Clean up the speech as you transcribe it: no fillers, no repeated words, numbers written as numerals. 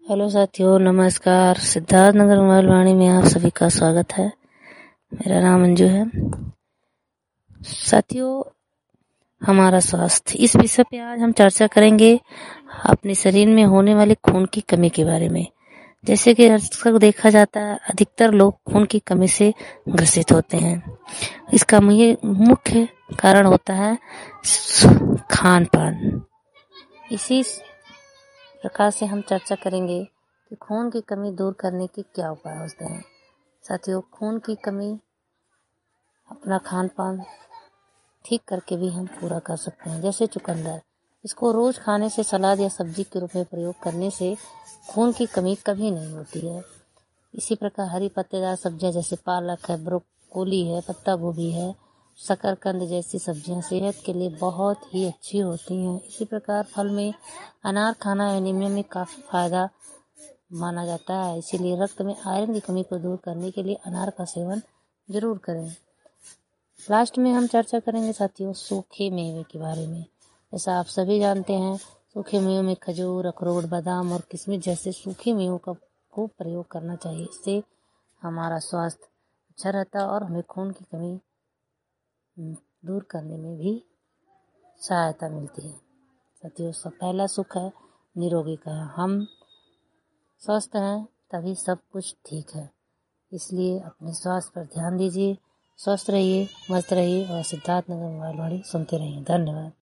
Hello साथियों, नमस्कार। Siddharth Nagar mobile वाणी में आप सभी का स्वागत है। मेरा नाम अंजू है। साथियों, हमारा स्वास्थ्य, इस विषय पे आज हम चर्चा करेंगे अपने शरीर में होने वाले खून की कमी के बारे में। जैसे कि अक्सर देखा जाता है, अधिकतर लोग खून की कमी से ग्रसित होते हैं। इसका मुख्य कारण होता है खान पान। इसी प्रकार से हम चर्चा करेंगे कि खून की कमी दूर करने के क्या उपाय होते हैं। साथियों, खून की कमी अपना खान पान ठीक करके भी हम पूरा कर सकते हैं। जैसे चुकंदर, इसको रोज खाने से, सलाद या सब्जी के रूप में प्रयोग करने से खून की कमी कभी नहीं होती है। इसी प्रकार हरी पत्तेदार सब्जियां जैसे पालक है, ब्रोकोली है, पत्ता गोभी है, शकरकंद जैसी सब्जियां सेहत के लिए बहुत ही अच्छी होती हैं। इसी प्रकार फल में अनार खाना एनीमिया में काफ़ी फायदा माना जाता है। इसीलिए रक्त में आयरन की कमी को दूर करने के लिए अनार का सेवन जरूर करें। लास्ट में हम चर्चा करेंगे साथियों सूखे मेवे के बारे में। जैसा आप सभी जानते हैं, सूखे मेवों में खजूर, अखरोट, बादाम और किशमिश जैसे सूखे मेवों का खूब प्रयोग करना चाहिए। इससे हमारा स्वास्थ्य अच्छा रहता है और हमें खून की कमी दूर करने में भी सहायता मिलती है। साथियों, पहला सुख है निरोगी का। हम स्वस्थ हैं तभी सब कुछ ठीक है। इसलिए अपने स्वास्थ्य पर ध्यान दीजिए, स्वस्थ रहिए, मस्त रहिए और सिद्धार्थ नगर मोबाइल वाणी सुनते रहिए। धन्यवाद।